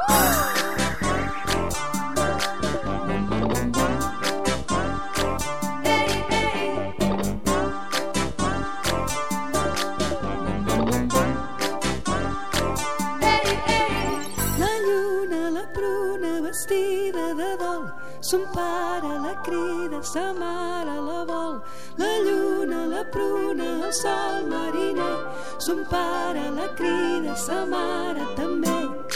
Son pare la crida, sa mare la vol, la lluna, la pruna, el sol mariner. Son pare la crida, sa mare també.